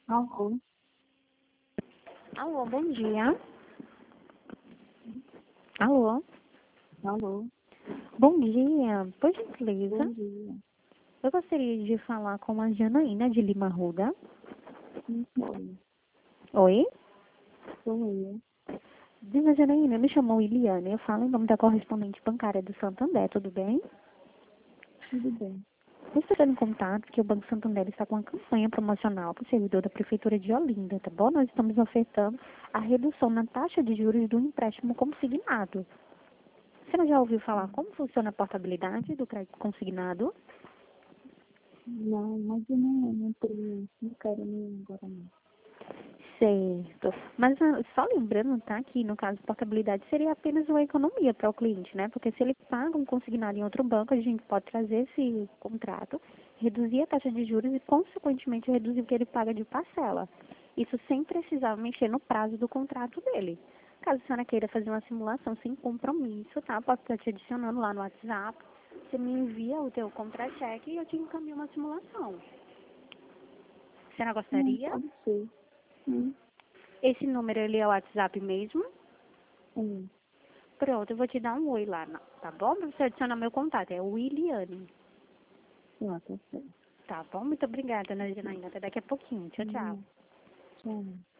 Alô? Alô, bom dia. Alô, Alô? bom dia. Por gentileza, Bom dia. eu gostaria de falar com a Janaína de Lima Arruda. Quem foi? Oi? Sou eu. Dona Janaína, eu me chamo Iliane. Eu falo em nome da correspondente bancária do Santander, tudo bem? Tudo bem. Eu estou dando contato que o Banco Santander está com uma campanha promocional para o servidor da Prefeitura de Olinda, tá bom? Nós estamos ofertando a redução na taxa de juros do empréstimo consignado. Você já ouviu falar como funciona a portabilidade do crédito consignado? Não, mas eu não tenho, não quero nem agora não. Certo. Mas só lembrando, tá, que no caso de portabilidade seria apenas uma economia para o cliente, né? Porque se ele paga um consignado em outro banco, a gente pode trazer esse contrato, reduzir a taxa de juros e, consequentemente, reduzir o que ele paga de parcela. Isso sem precisar mexer no prazo do contrato dele. Caso a senhora queira fazer uma simulação sem compromisso, tá? Posso estar te adicionando lá no WhatsApp. Você me envia o teu contra-cheque e eu te encaminho uma simulação. A senhora gostaria? Pode ser. Sim. Esse número ele é o WhatsApp mesmo? Sim. Pronto, eu vou te dar um oi lá, tá bom? Pra você adicionar meu contato, é Williane. Tá certo. Tá bom? Muito obrigada, Ana Janaína. Até daqui a pouquinho. Tchau, tchau. Tchau.